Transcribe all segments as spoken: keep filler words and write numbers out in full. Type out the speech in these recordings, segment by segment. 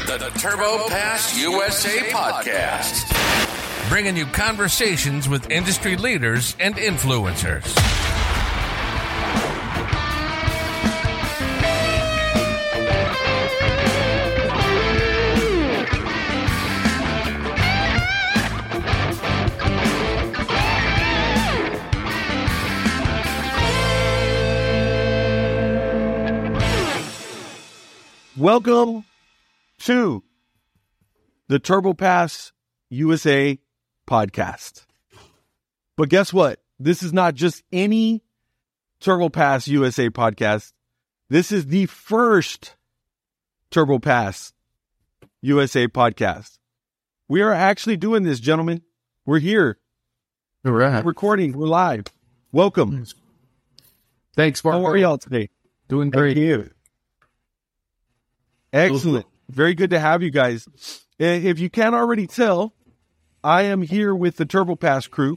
The Turbo Pass U S A Podcast. Bringing you conversations with industry leaders and influencers. Welcome to the Turbo Pass U S A Podcast. But guess what? This is not just any Turbo Pass U S A podcast. This is the first Turbo Pass U S A podcast. We are actually doing this, gentlemen. We're here. All right. We're recording. We're live. Welcome. Thanks, Mark. How are y'all today? Doing great. Thank you. Excellent. Very good to have you guys. If you can't already tell, I am here with the Turbo Pass crew.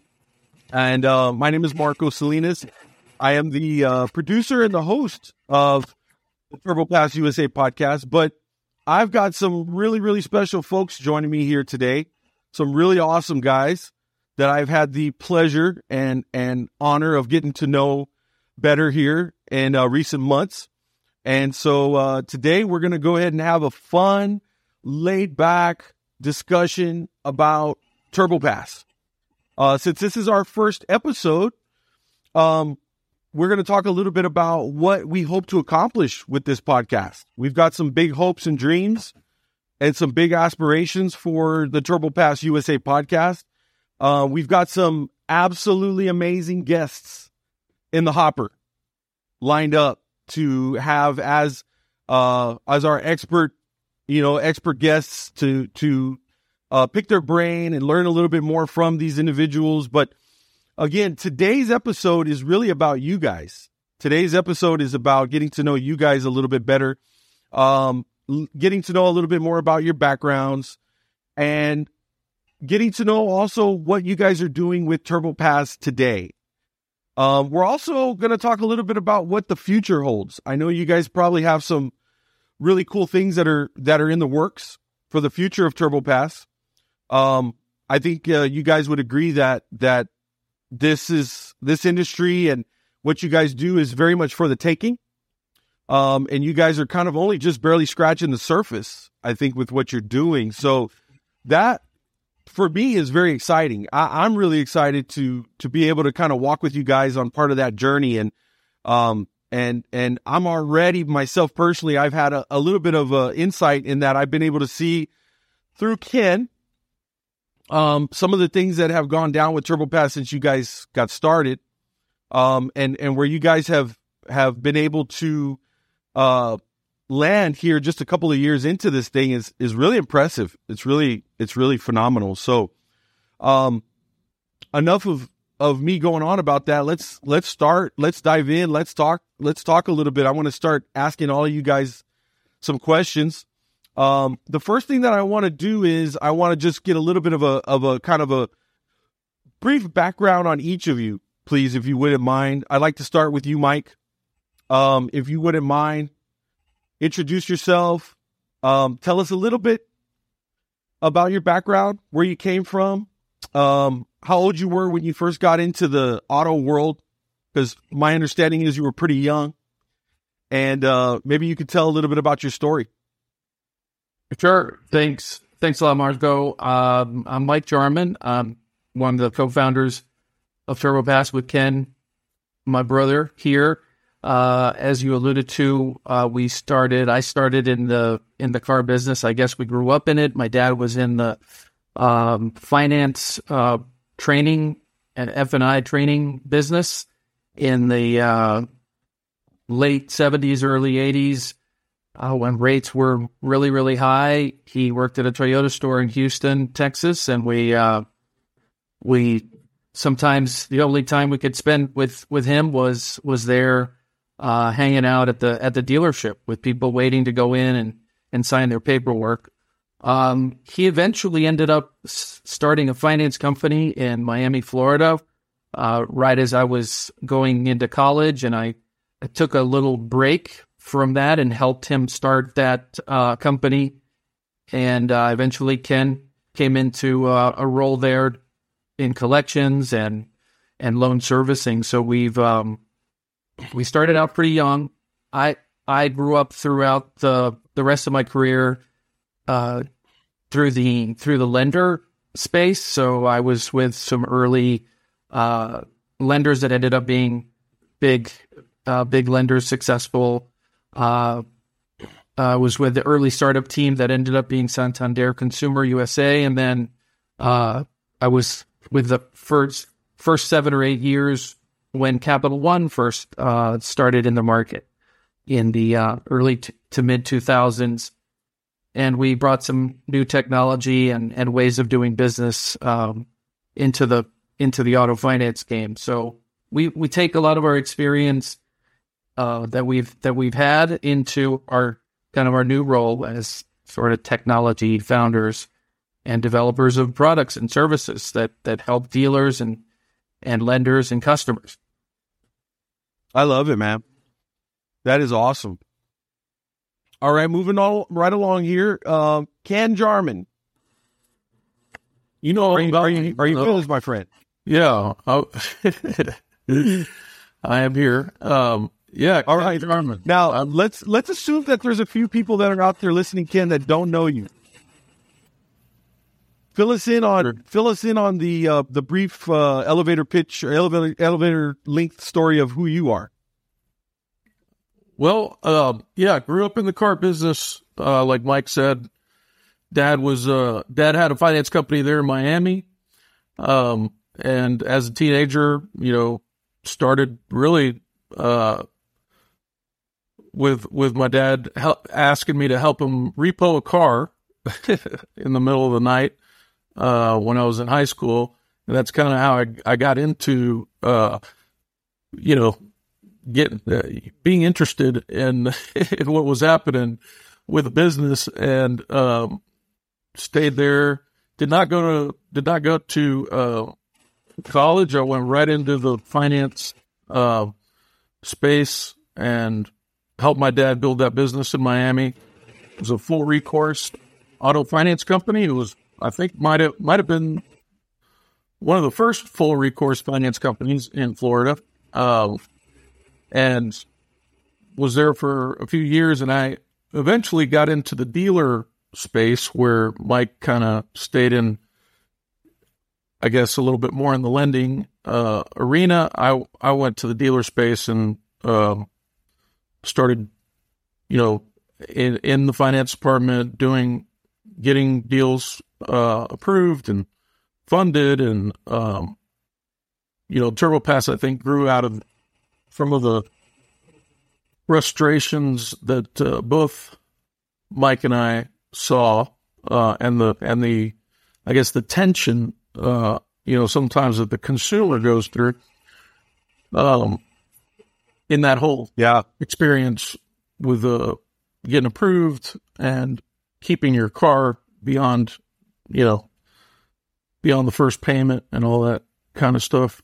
And uh, my name is Marco Salinas. I am the uh, producer and the host of the Turbo Pass U S A podcast. But I've got some really, really special folks joining me here today. Some really awesome guys that I've had the pleasure and, and honor of getting to know better here in uh, recent months. And so uh, today we're going to go ahead and have a fun, laid-back discussion about Turbo Pass. Uh, since this is our first episode, um, we're going to talk a little bit about what we hope to accomplish with this podcast. We've got some big hopes and dreams and some big aspirations for the Turbo Pass U S A podcast. Uh, we've got some absolutely amazing guests in the hopper lined up to have as uh, as our expert, you know, expert guests to to uh, pick their brain and learn a little bit more from these individuals. But again, today's episode is really about you guys. Today's episode is about getting to know you guys a little bit better, um, getting to know a little bit more about your backgrounds, and getting to know also what you guys are doing with Turbo Pass today. Um, we're also going to talk a little bit about what the future holds. I know you guys probably have some really cool things that are that are in the works for the future of Turbo Pass. Um, I think uh, you guys would agree that that this is this industry and what you guys do is very much for the taking. Um, and you guys are kind of only just barely scratching the surface, I think, with what you're doing. So that, for me, is very exciting. I, I'm really excited to to be able to kind of walk with you guys on part of that journey, and um and and I'm already myself personally. I've had a, a little bit of uh, insight in that I've been able to see through Ken um some of the things that have gone down with Turbo Pass since you guys got started, um and and where you guys have have been able to uh. land here just a couple of years into this thing is is really impressive. It's really it's really phenomenal. So um enough of of me going on about that. Let's let's start. Let's dive in. Let's talk let's talk a little bit. I want to start asking all of you guys some questions. Um the first thing that I want to do is I want to just get a little bit of a of a kind of a brief background on each of you, please, if you wouldn't mind. I'd like to start with you, Mike. Um if you wouldn't mind, introduce yourself. Um, tell us a little bit about your background, where you came from, um, how old you were when you first got into the auto world, because my understanding is you were pretty young. And uh, maybe you could tell a little bit about your story. Sure. Thanks. Thanks a lot, Marco. Um, I'm Mike Jarman. I'm one of the co-founders of Turbo Pass with Ken, my brother here. Uh, as you alluded to, uh, we started, I started in the, in the car business. I guess we grew up in it. My dad was in the, um, finance, uh, training and F and I training business in the, uh, late seventies, early eighties, uh, when rates were really, really high. He worked at a Toyota store in Houston, Texas, and we, uh, we, sometimes the only time we could spend with, with him was, was there, Uh, hanging out at the at the dealership with people waiting to go in and, and sign their paperwork. Um, he eventually ended up s- starting a finance company in Miami, Florida, uh, right as I was going into college, and I, I took a little break from that and helped him start that uh, company and uh, eventually Ken came into uh, a role there in collections and and loan servicing. So we've um, we started out pretty young. I I grew up throughout the the rest of my career uh, through the through the lender space. So I was with some early uh, lenders that ended up being big uh, big lenders, successful. Uh, I was with the early startup team that ended up being Santander Consumer U S A, and then uh, I was with the first first seven or eight years when Capital One first uh, started in the market in the uh, early t- to mid two thousands, and we brought some new technology and, and ways of doing business um, into the into the auto finance game. So we we take a lot of our experience uh, that we've that we've had into our kind of our new role as sort of technology founders and developers of products and services that, that help dealers and, and lenders and customers. I love it, man. That is awesome. All right, moving on right along here. Uh, Ken Jarman. You know, are you, are you, are you uh, Phyllis, my friend? Yeah. I, I am here. Um, Yeah, all right. Jarman. Now um, let's let's assume that there's a few people that are out there listening, Ken, that don't know you. Fill us in on sure. fill us in on the uh, the brief uh, elevator pitch or elevator elevator length story of who you are. Well, um, yeah, grew up in the car business, uh, like Mike said. Dad was uh, dad had a finance company there in Miami, um, and as a teenager, you know, started really. Uh, with with my dad help, asking me to help him repo a car in the middle of the night uh, when I was in high school. And that's kind of how I, I got into, uh, you know, getting uh, being interested in, in what was happening with the business, and um, stayed there. Did not go to did not go to uh, college. I went right into the finance uh, space and helped my dad build that business in Miami. It was a full recourse auto finance company. It was, I think, might have might have been one of the first full recourse finance companies in Florida, um, and was there for a few years. And I eventually got into the dealer space, where Mike kind of stayed in, I guess, a little bit more in the lending uh, arena. I I went to the dealer space and um, started, you know, in in the finance department, doing, getting deals uh, approved and funded, and um, you know, TurboPass, I think, grew out of some of the frustrations that uh, both Mike and I saw, uh, and the and the, I guess, the tension, uh, you know, sometimes that the consumer goes through. Um. In that whole yeah. experience with uh, getting approved and keeping your car beyond, you know, beyond the first payment and all that kind of stuff.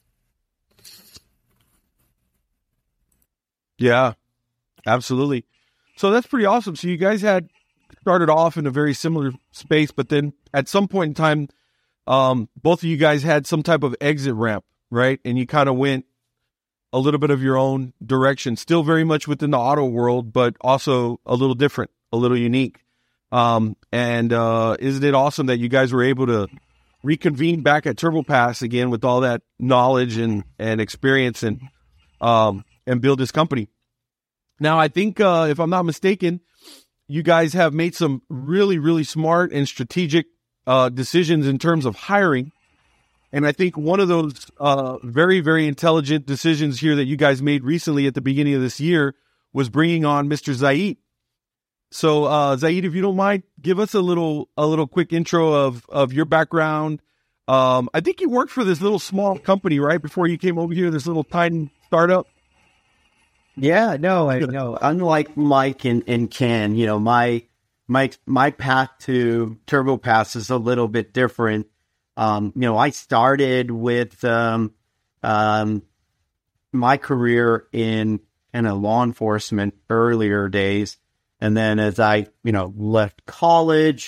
Yeah, absolutely. So that's pretty awesome. So you guys had started off in a very similar space, but then at some point in time, um, both of you guys had some type of exit ramp, right? And you kind of went a little bit of your own direction, still very much within the auto world, but also a little different, a little unique. Um, and uh, isn't it awesome that you guys were able to reconvene back at TurboPass again with all that knowledge and, and experience, and um, and build this company? Now, I think, uh, if I'm not mistaken, you guys have made some really, really smart and strategic uh, decisions in terms of hiring. And I think one of those uh, very, very intelligent decisions here that you guys made recently at the beginning of this year was bringing on Mister Zaid. So, uh, Zaid, if you don't mind, give us a little, a little quick intro of, of your background. Um, I think you worked for this little small company, right, before you came over here, this little tiny startup. Yeah, no, I know. Unlike Mike and, and Ken, you know, my my my path to TurboPass is a little bit different. Um, you know, I started with um, um, my career in kind of law enforcement earlier days. And then as I, you know, left college,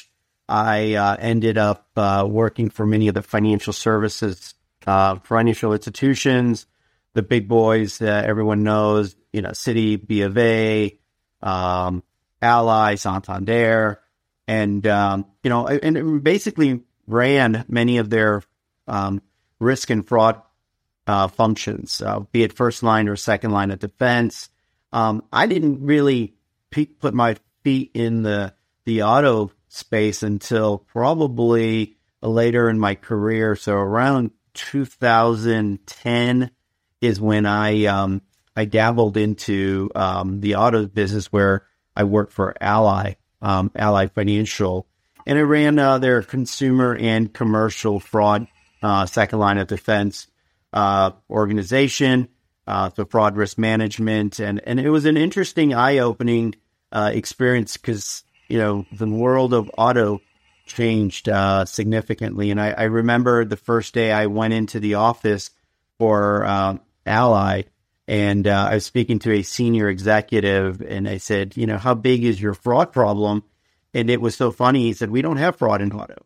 I uh, ended up uh, working for many of the financial services, uh, financial institutions, the big boys that everyone knows, you know, Citi, B of A, um, Ally, Santander, and, um, you know, and basically ran many of their um, risk and fraud uh, functions, uh, be it first line or second line of defense. Um, I didn't really pe- put my feet in the the auto space until probably later in my career. So around two thousand ten is when I um, I dabbled into um, the auto business, where I worked for Ally, um, Ally Financial, and I ran uh, their consumer and commercial fraud uh, second line of defense uh, organization, uh, so fraud risk management, and and it was an interesting, eye-opening uh, experience, because you know the world of auto changed uh, significantly, and I, I remember the first day I went into the office for um, Ally. And uh, I was speaking to a senior executive, and I said, you know, how big is your fraud problem? And it was so funny. He said, we don't have fraud in auto.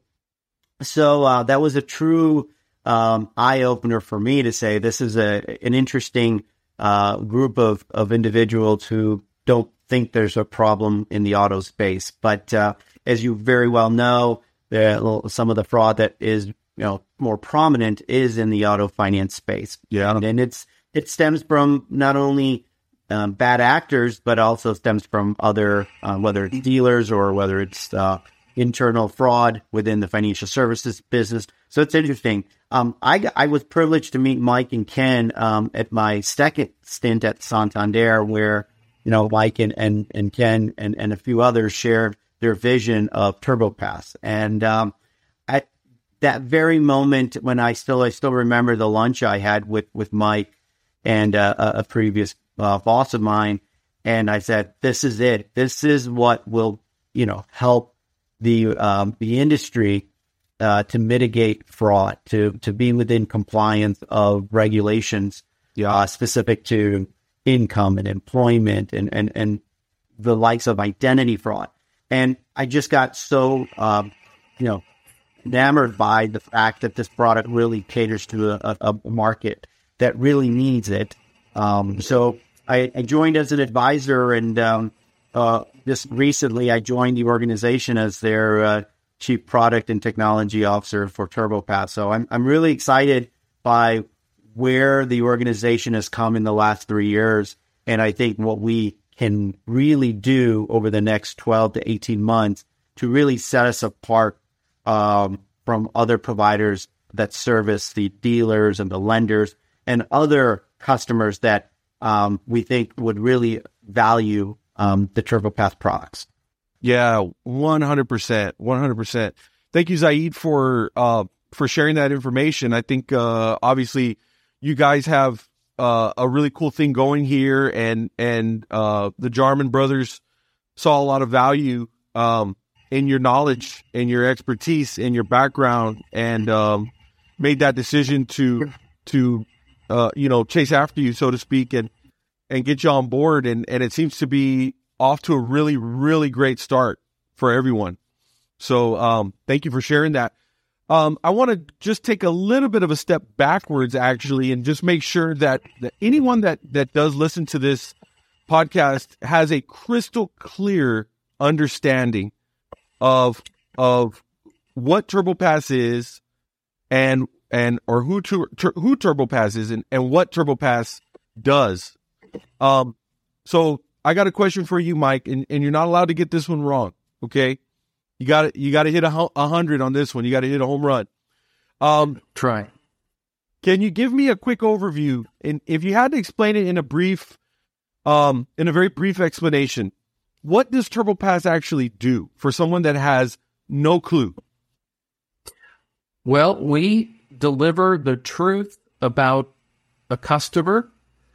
So uh, that was a true um, eye-opener for me to say this is a an interesting uh, group of, of individuals who don't think there's a problem in the auto space. But uh, as you very well know, the, some of the fraud that is, you know, more prominent is in the auto finance space. Yeah. And it's It stems from not only um, bad actors, but also stems from other, uh, whether it's dealers or whether it's uh, internal fraud within the financial services business. So it's interesting. Um, I, I was privileged to meet Mike and Ken um, at my second stint at Santander, where, you know, Mike and, and, and Ken and, and a few others shared their vision of TurboPass. And um, at that very moment, when I still I still remember the lunch I had with, with Mike and uh, a previous uh, boss of mine, and I said, "This is it. This is what will, you know, help the um, the industry uh, to mitigate fraud, to to be within compliance of regulations, yeah, uh, specific to income and employment and and and the likes of identity fraud." And I just got so, um, you know, enamored by the fact that this product really caters to a, a, a market that really needs it. Um, so I, I joined as an advisor, and um, uh, just recently I joined the organization as their uh, chief product and technology officer for TurboPass. So I'm I'm really excited by where the organization has come in the last three years, and I think what we can really do over the next twelve to eighteen months to really set us apart um, from other providers that service the dealers and the lenders and other customers that um, we think would really value um, the TurboPass products. Yeah, one hundred percent, one hundred percent. Thank you, Zaid, for uh, for sharing that information. I think uh, obviously you guys have uh, a really cool thing going here, and and uh, the Jarman brothers saw a lot of value um, in your knowledge, in your expertise, in your background, and um, made that decision to to uh, you know chase after you, so to speak, and and get you on board. And and it seems to be off to a really, really great start for everyone. So um, thank you for sharing that. Um, I want to just take a little bit of a step backwards, actually, and just make sure that, that anyone that, that does listen to this podcast has a crystal clear understanding of of what TurboPass is, and and or who tur, tur, who TurboPass is, and, and what TurboPass does. Um, so I got a question for you, Mike, and, and you're not allowed to get this one wrong. Okay, you got to you got to hit a, a hundred on this one. You got to hit a home run. Um, Try. Can you give me a quick overview, and if you had to explain it in a brief, um, in a very brief explanation, what does TurboPass actually do for someone that has no clue? Well, we deliver the truth about a customer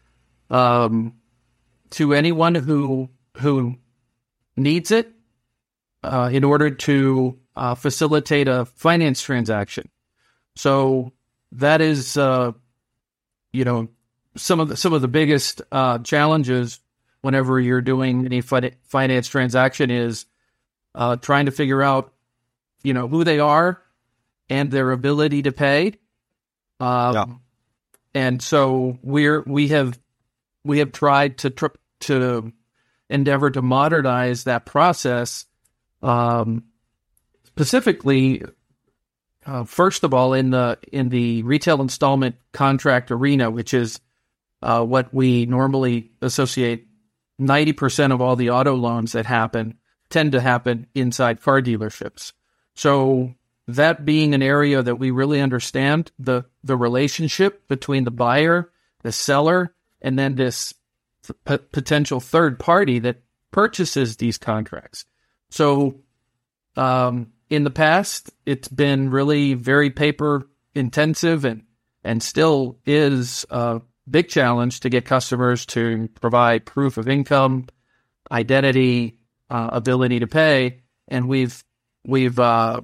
um, to anyone who who needs it uh, in order to uh, facilitate a finance transaction. So that is, uh, you know, some of the some of the biggest uh, challenges whenever you're doing any fi- finance transaction is uh, trying to figure out you know, who they are and their ability to pay. Um, Yeah. And so we're we have we have tried to tr- to endeavor to modernize that process. Um, specifically, uh, first of all, in the in the retail installment contract arena, which is uh, what we normally associate ninety percent of all the auto loans that happen tend to happen inside car dealerships. So that being an area that we really understand the the relationship between the buyer, the seller, and then this p- potential third party that purchases these contracts. So um, in the past, it's been really very paper intensive and and still is a big challenge to get customers to provide proof of income, identity, uh, ability to pay, and we've we've uh,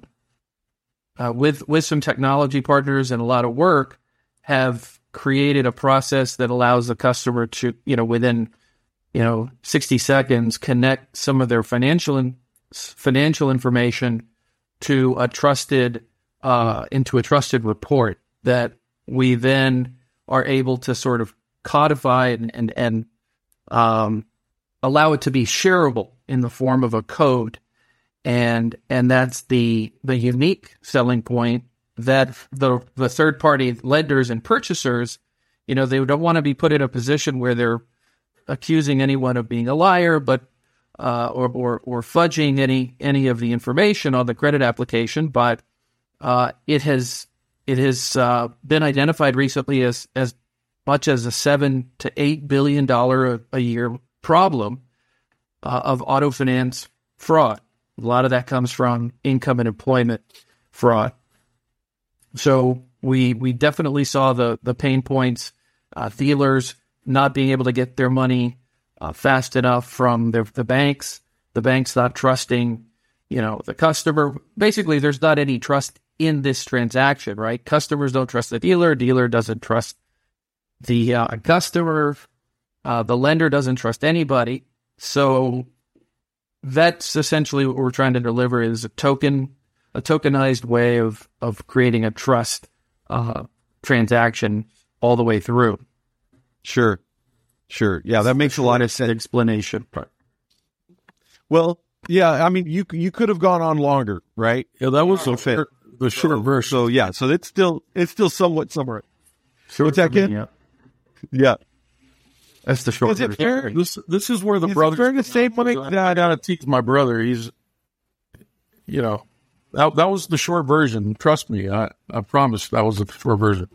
uh, with with some technology partners and a lot of work have created a process that allows the customer to, you know, within you know sixty seconds connect some of their financial in, financial information to a trusted uh, into a trusted report that we then are able to sort of codify and and, and um, allow it to be shareable in the form of a code. And and that's the the unique selling point that the the third party lenders and purchasers, you know, they don't want to be put in a position where they're accusing anyone of being a liar, but uh, or or or fudging any any of the information on the credit application. But uh, it has it has uh, been identified recently as as much as a seven to eight billion dollar a, a year problem uh, of auto finance fraud. A lot of that comes from income and employment fraud. So we we definitely saw the the pain points, uh, dealers not being able to get their money uh, fast enough from their, the banks, the banks not trusting, you know, the customer. Basically, there's not any trust in this transaction, right? Customers don't trust the dealer. Dealer doesn't trust the uh, customer. Uh, the lender doesn't trust anybody. So that's essentially what we're trying to deliver is a token, a tokenized way of, of creating a trust uh, transaction all the way through. Sure. Sure. Yeah, that makes a lot of sense. Explanation. Well, yeah, I mean, you you could have gone on longer, right? Yeah, that was the, fit. the short version. So yeah, so it's still it's still somewhat summarized. What's that, kid? Yeah. Yeah. That's the short Is it version. fair? This this is where the Is it brothers fair to say, Mike, I that gotta teach my brother. He's, you know, that that was the short version. Trust me, I I promise that was the short version.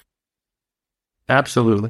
Absolutely.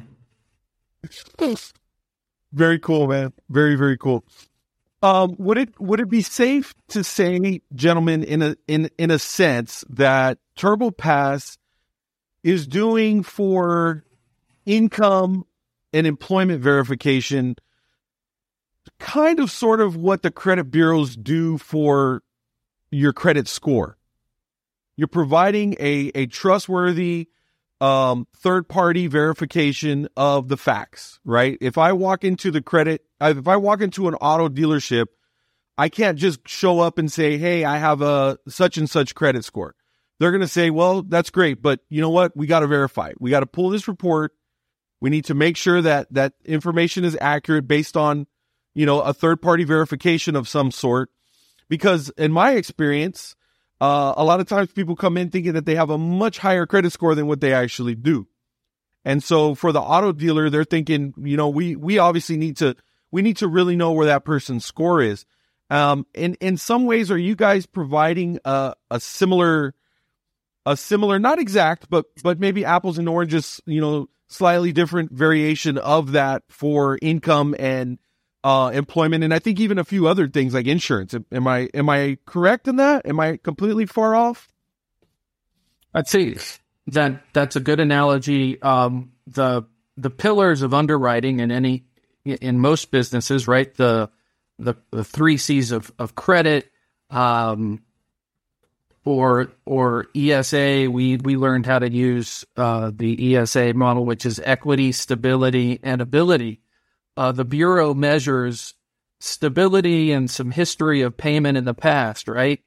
Very cool, man. Very, very cool. Um, would it would it be safe to say, gentlemen, in a in in a sense, that TurboPass is doing for income and employment verification kind of sort of what the credit bureaus do for your credit score? You're providing a a trustworthy um, third-party verification of the facts, right? If I walk into the credit, if I walk into an auto dealership, I can't just show up and say, hey, I have a such and such credit score. They're going to say, well, that's great, but you know what? We got to verify. We got to pull this report. We need to make sure that that information is accurate based on, you know, a third-party verification of some sort. Because in my experience, Uh, a lot of times people come in thinking that they have a much higher credit score than what they actually do. And so for the auto dealer, they're thinking, you know, we, we obviously need to, we need to really know where that person's score is. Um, in, in some ways, are you guys providing a, a similar, a similar, not exact, but, but maybe apples and oranges, you know, slightly different variation of that for income and Uh, employment, and I think even a few other things like insurance. Am I am I correct in that? Am I completely far off? I'd say that that's a good analogy. Um, the the pillars of underwriting in any in most businesses, right? The the, the three C's of of credit, um, or or E S A. We we learned how to use uh, the E S A model, which is equity, stability, and ability. Uh, the Bureau measures stability and some history of payment in the past, right?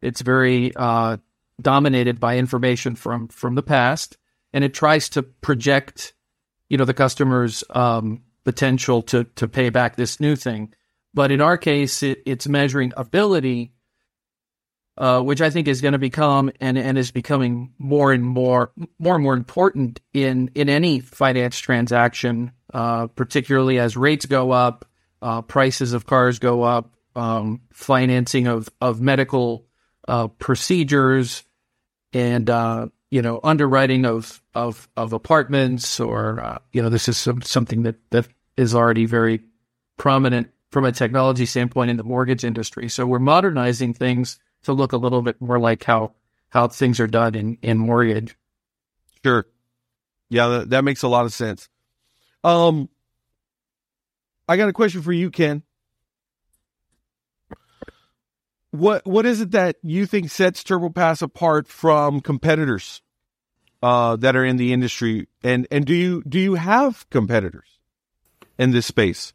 It's very uh, dominated by information from from the past, and it tries to project, you know, the customer's um, potential to to pay back this new thing. But in our case, it, it's measuring ability, uh, which I think is going to become and, and is becoming more and more more and more important in in any finance transaction, uh, particularly as rates go up, uh, prices of cars go up, um, financing of of medical uh, procedures, and uh, you know, underwriting of of of apartments, or uh, you know, this is some, something that that is already very prominent from a technology standpoint in the mortgage industry. So we're modernizing things to look a little bit more like how how things are done in, in mortgage. Sure. Yeah, that, that makes a lot of sense. Um, I got a question for you, Ken. What what is it that you think sets TurboPass apart from competitors uh, that are in the industry? And and do you do you have competitors in this space?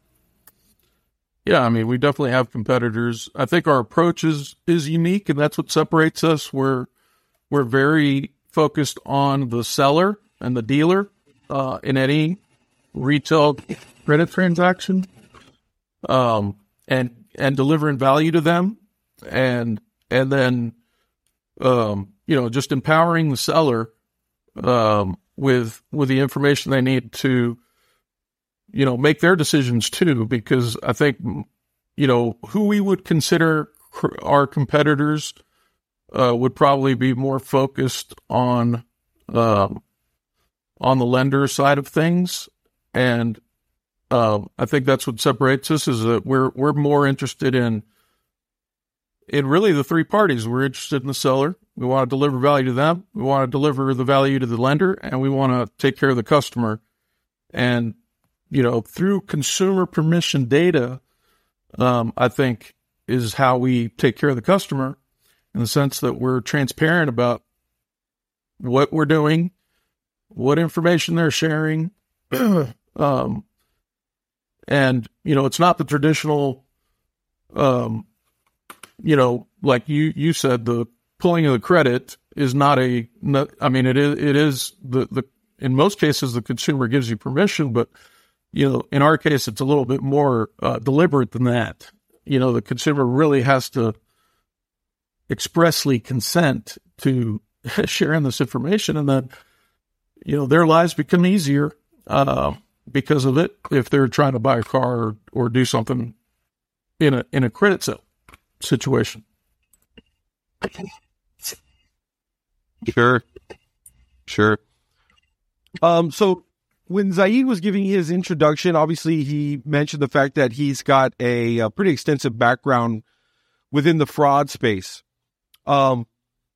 Yeah, I mean, we definitely have competitors. I think our approach is, is unique, and that's what separates us. We're we're very focused on the seller and the dealer uh, in any retail credit transaction, um, and and delivering value to them, and and then um, you know, just empowering the seller um, with with the information they need to, you know, make their decisions too, because I think, you know, who we would consider our competitors uh, would probably be more focused on um, on the lender side of things, and um, I think that's what separates us, is that we're we're more interested in in really the three parties. We're interested in the seller. We want to deliver value to them. We want to deliver the value to the lender, and we want to take care of the customer. And you know, through consumer permission data, um, I think is how we take care of the customer, in the sense that we're transparent about what we're doing, what information they're sharing. um, and, you know, it's not the traditional, um, you know, like you, you said, the pulling of the credit is not a, not, I mean, it is, it is the, the, in most cases, the consumer gives you permission, but you know, in our case, it's a little bit more uh, deliberate than that. You know, the consumer really has to expressly consent to sharing this information, and then, you know, their lives become easier uh, because of it if they're trying to buy a car or, or do something in a in a credit sale situation. Sure, sure. Um, so. When Zaid was giving his introduction, obviously he mentioned the fact that he's got a, a pretty extensive background within the fraud space. Um,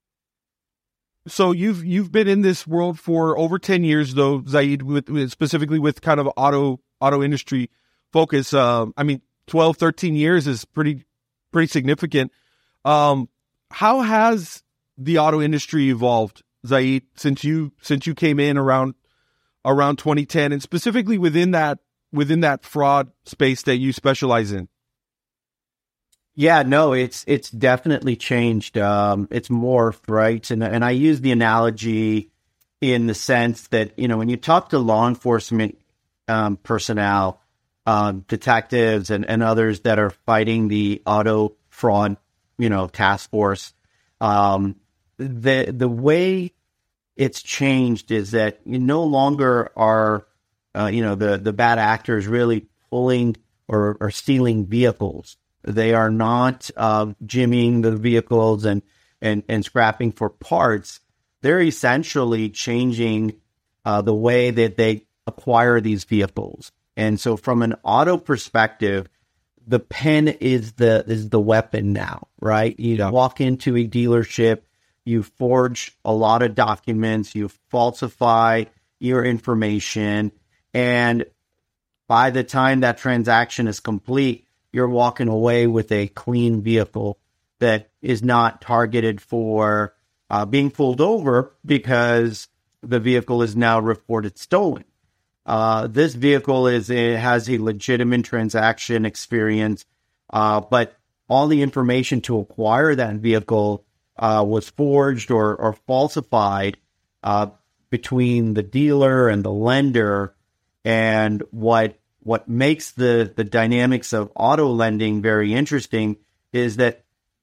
so you've you've been in this world for over ten years, though, Zaid, with, with specifically with kind of auto auto industry focus. Uh, I mean, twelve, thirteen years is pretty pretty significant. Um, how has the auto industry evolved, Zaid, since you since you came in around? around twenty ten, and specifically within that within that fraud space that you specialize in? Yeah, no, it's it's definitely changed. Um, it's morphed, right? And and I use the analogy in the sense that, you know, when you talk to law enforcement um, personnel, um, detectives, and, and others that are fighting the auto fraud, you know, task force, um, the the way it's changed is that you no longer are, uh, you know, the, the bad actors really pulling or, or stealing vehicles. They are not uh, jimmying the vehicles and, and, and scrapping for parts. They're essentially changing uh, the way that they acquire these vehicles. And so from an auto perspective, the pen is the is the weapon now, right? You yeah. walk into a dealership, you forge a lot of documents, you falsify your information, and by the time that transaction is complete, you're walking away with a clean vehicle that is not targeted for uh, being pulled over because the vehicle is now reported stolen. Uh, this vehicle is it has a legitimate transaction experience, uh, but all the information to acquire that vehicle uh, was forged or, or falsified uh, between the dealer and the lender. And what what makes the, the dynamics of auto lending very interesting is that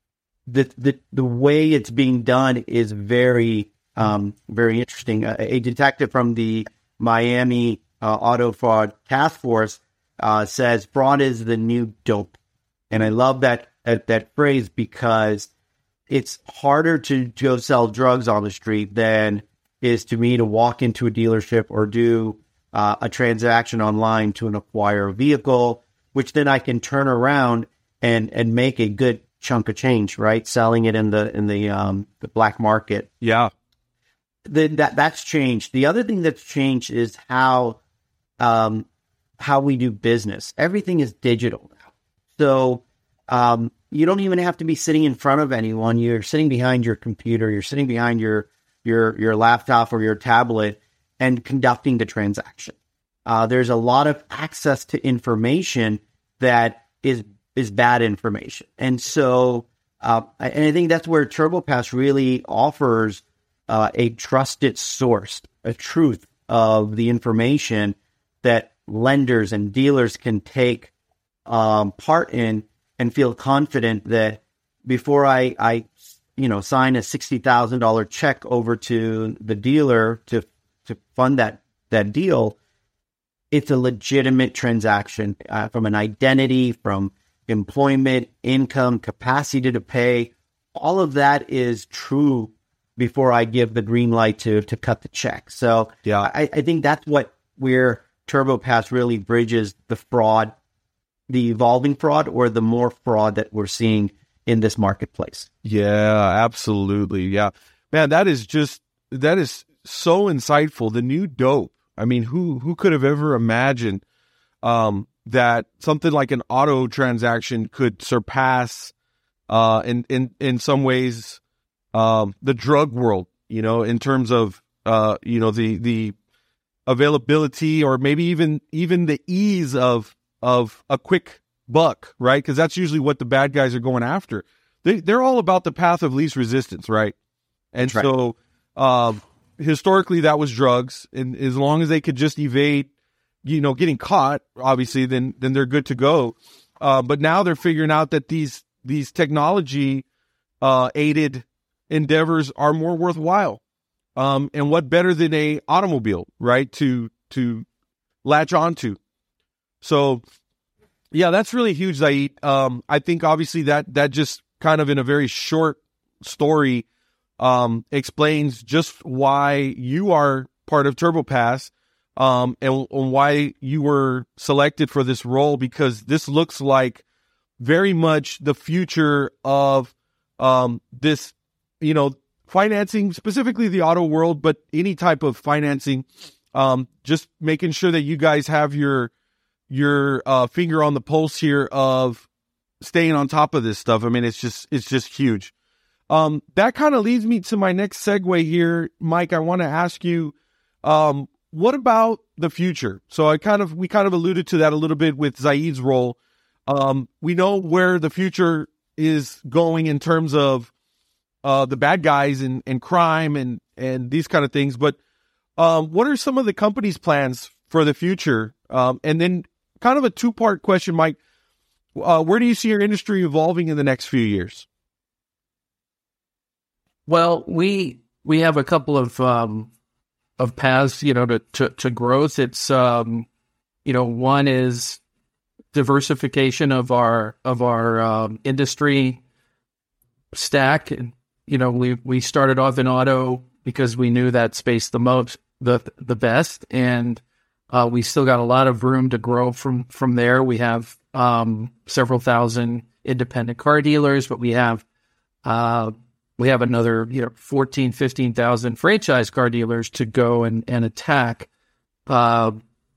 the the, the way it's being done is very um, very interesting. A, a detective from the Miami uh, Auto Fraud Task Force uh, says fraud is the new dope, and I love that that, that phrase because it's harder to go sell drugs on the street than is to me to walk into a dealership or do uh, a transaction online to acquire a vehicle, which then I can turn around and and make a good chunk of change, right? Selling it in the in the um the black market. Yeah. Then that that's changed. The other thing that's changed is how um how we do business. Everything is digital now. So um you don't even have to be sitting in front of anyone. You're sitting behind your computer, you're sitting behind your your your laptop or your tablet and conducting the transaction. Uh there's a lot of access to information that is is bad information. And so, uh, and I think that's where TurboPass really offers uh, a trusted source, a truth of the information that lenders and dealers can take um, part in and feel confident that before I, I you know, sign a sixty thousand dollars check over to the dealer to to fund that, that deal, it's a legitimate transaction uh, from an identity, from employment, income, capacity to pay. All of that is true before I give the green light to to cut the check. So yeah, I, I think that's what where TurboPass really bridges the fraud, the evolving fraud, or the more fraud that we're seeing in this marketplace. Yeah, absolutely. Yeah, man, that is just that is so insightful. The new dope. I mean, who who could have ever imagined um, that something like an auto transaction could surpass, uh, in in in some ways, um, the drug world? You know, in terms of uh, you know the the availability or maybe even even the ease of of a quick buck, right? Because that's usually what the bad guys are going after. They they're all about the path of least resistance, right? And That's right. so. Um, Historically, that was drugs, and as long as they could just evade, you know, getting caught, obviously, then then they're good to go. Uh, but now they're figuring out that these these technology uh, aided endeavors are more worthwhile. Um, and what better than a automobile, right? To to latch onto. So, yeah, that's really huge, Zaid. Um, I think obviously that that just kind of in a very short story. Um, explains just why you are part of TurboPass, um, and, and why you were selected for this role, because this looks like very much the future of, um, this, you know, financing, specifically the auto world, but any type of financing, um, just making sure that you guys have your, your, uh, finger on the pulse here of staying on top of this stuff. I mean, it's just, it's just huge. Um, that kind of leads me to my next segue here, Mike. I want to ask you, um, what about the future? So I kind of, we kind of alluded to that a little bit with Zaid's role. Um, we know where the future is going in terms of, uh, the bad guys and, and crime and, and these kind of things. But, um, what are some of the company's plans for the future? Um, and then kind of a two part question, Mike, uh, where do you see your industry evolving in the next few years? Well, we we have a couple of um, of paths, you know, to, to, to growth. It's um, you know, one is diversification of our of our um, industry stack. And, you know, we we started off in auto because we knew that space the most, the the best, and uh, we still got a lot of room to grow from from there. We have um, several thousand independent car dealers, but we have uh, We have another, you know, fourteen, fifteen thousand franchise car dealers to go and, and attack. Uh,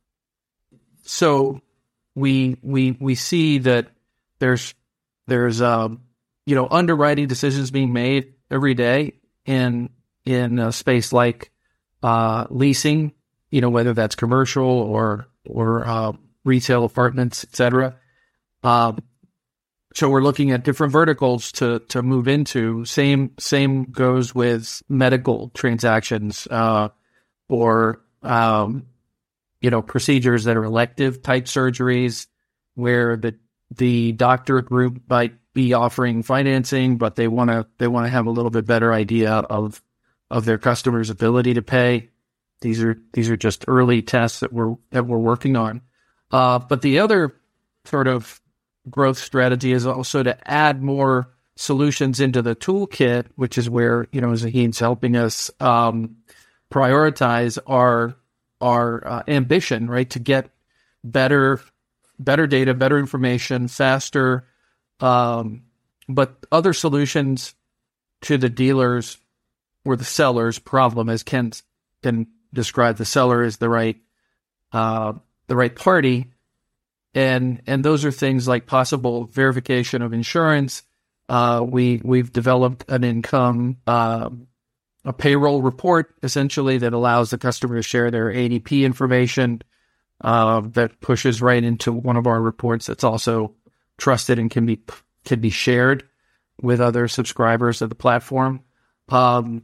so we, we, we see that there's, there's, um, you know, underwriting decisions being made every day in, in a space like, uh, leasing, you know, whether that's commercial or, or, uh, retail apartments, et cetera. Um, so we're looking at different verticals to to move into. Same same goes with medical transactions uh, or um, you know procedures that are elective type surgeries, where the the doctor group might be offering financing, but they want to they want to have a little bit better idea of of their customers' ability to pay. These are these are just early tests that we're that we're working on. Uh, but the other sort of growth strategy is also to add more solutions into the toolkit, which is where, you know, Zahid's helping us um, prioritize our our uh, ambition, right, to get better better data, better information, faster, um, but other solutions to the dealers or the seller's problem, as Ken can describe. The seller is the right uh, the right party. And and those are things like possible verification of insurance. Uh, we we've developed an income uh, a payroll report essentially that allows the customer to share their A D P information. Uh, that pushes right into one of our reports that's also trusted and can be can be shared with other subscribers of the platform. Um,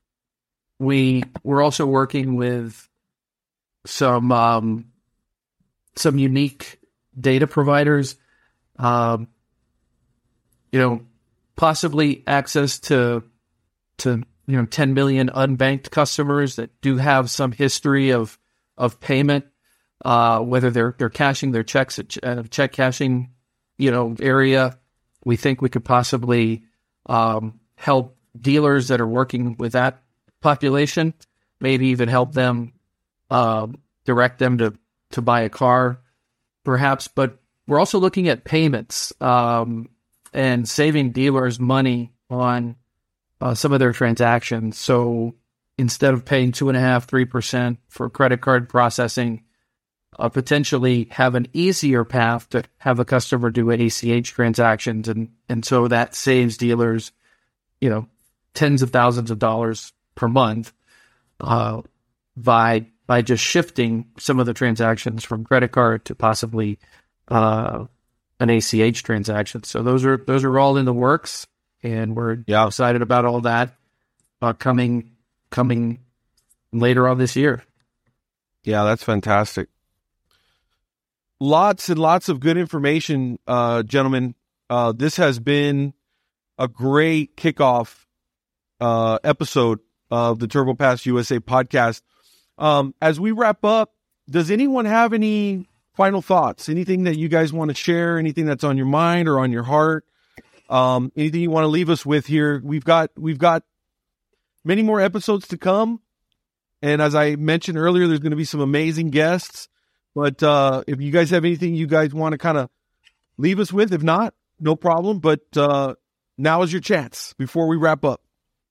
we we're also working with some um, some unique data providers, um, you know, possibly access to, to, you know, ten million unbanked customers that do have some history of, of payment, uh, whether they're, they're cashing their checks at uh, check cashing, you know, area. We think we could possibly, um, help dealers that are working with that population, maybe even help them, uh, direct them to, to buy a car, perhaps, but we're also looking at payments um, and saving dealers money on uh, some of their transactions. So instead of paying two and a half, three percent for credit card processing, uh, potentially have an easier path to have a customer do A C H transactions, and and so that saves dealers, you know, tens of thousands of dollars per month uh, by. by just shifting some of the transactions from credit card to possibly uh, an A C H transaction. So those are those are all in the works, and we're yeah. excited about all that uh, coming coming later on this year. Yeah, that's fantastic. Lots and lots of good information, uh, gentlemen. Uh, this has been a great kickoff uh, episode of the TurboPass U S A podcast. Um, as we wrap up, does anyone have any final thoughts? Anything that you guys want to share? Anything that's on your mind or on your heart? Um, anything you want to leave us with here? We've got we've got many more episodes to come, and as I mentioned earlier, there's going to be some amazing guests. But uh, if you guys have anything you guys want to kind of leave us with, if not, no problem. But uh, now is your chance before we wrap up.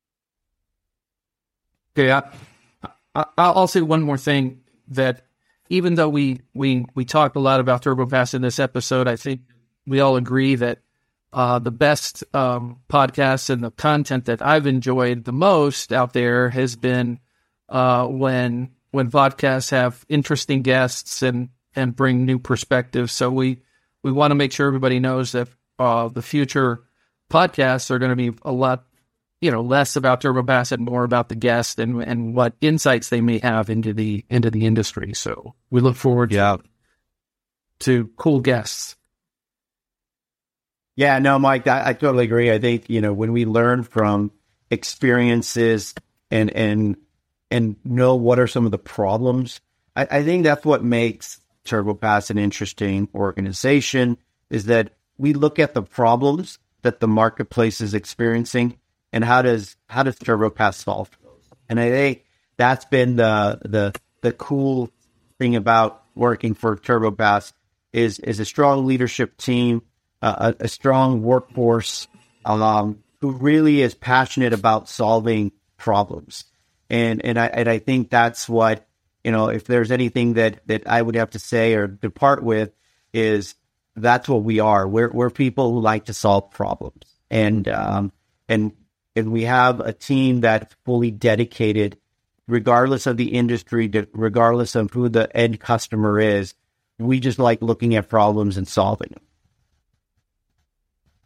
Okay. I- I'll say one more thing, that even though we, we, we talked a lot about TurboPass in this episode, I think we all agree that uh, the best um, podcasts and the content that I've enjoyed the most out there has been uh, when when podcasts have interesting guests and, and bring new perspectives. So we, we want to make sure everybody knows that uh, the future podcasts are going to be a lot you know, less about TurboPass and more about the guest and and what insights they may have into the into the industry. So we look forward yeah. to, to cool guests. Yeah, no, Mike, I, I totally agree. I think, you know, when we learn from experiences and and and know what are some of the problems, I, I think that's what makes TurboPass an interesting organization, is that we look at the problems that the marketplace is experiencing, and how does how does TurboPass solve those? And I think that's been the the the cool thing about working for TurboPass is is a strong leadership team, uh, a, a strong workforce, um, who really is passionate about solving problems. And and I and I think that's what, you know, if there's anything that that I would have to say or depart with, is that's what we are. We're we're people who like to solve problems, and um and. And we have a team that's fully dedicated, regardless of the industry, regardless of who the end customer is. We just like looking at problems and solving them.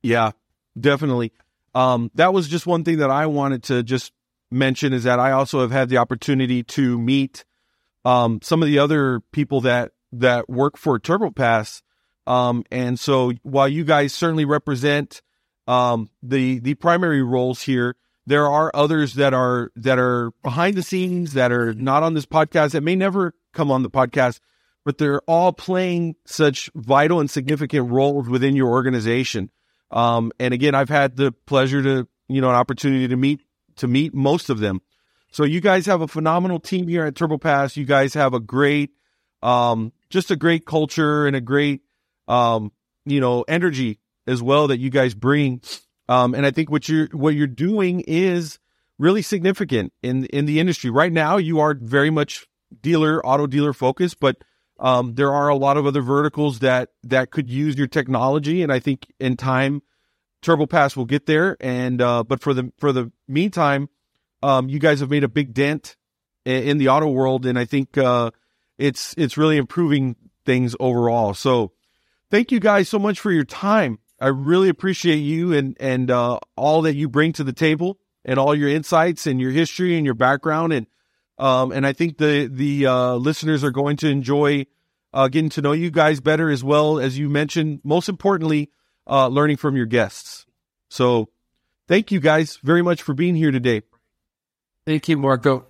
Yeah, definitely. Um, that was just one thing that I wanted to just mention, is that I also have had the opportunity to meet um, some of the other people that, that work for TurboPass. Um, and so while you guys certainly represent um, the the primary roles here, there are others that are that are behind the scenes, that are not on this podcast, that may never come on the podcast, but they're all playing such vital and significant roles within your organization. Um, and again, I've had the pleasure to, you know, an opportunity to meet to meet most of them. So you guys have a phenomenal team here at TurboPass. You guys have a great, um, just a great culture and a great, um, you know, energy as well that you guys bring. Um, and I think what you're what you're doing is really significant in in the industry right now. You are very much dealer, auto dealer focused, but um, there are a lot of other verticals that that could use your technology. And I think in time, TurboPass will get there. And uh, but for the for the meantime, um, you guys have made a big dent in, in the auto world, and I think uh, it's it's really improving things overall. So thank you guys so much for your time. I really appreciate you and, and uh, all that you bring to the table, and all your insights and your history and your background. And um, and I think the, the uh, listeners are going to enjoy uh, getting to know you guys better, as well as you mentioned, most importantly, uh, learning from your guests. So thank you guys very much for being here today. Thank you, Marco.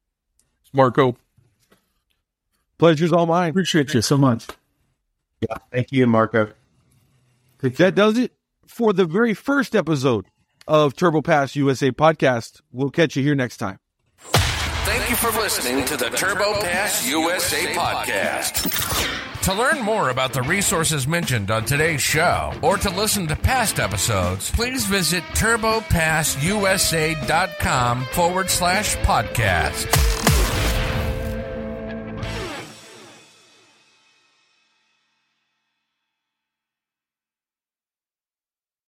Marco, Pleasure's all mine. Appreciate you so much. Yeah, thank you, Marco. That does it for the very first episode of TurboPass U S A podcast. We'll catch you here next time. Thank you for listening to the TurboPass U S A podcast. To learn more about the resources mentioned on today's show, or to listen to past episodes, please visit TurboPassUSA.com forward slash podcast.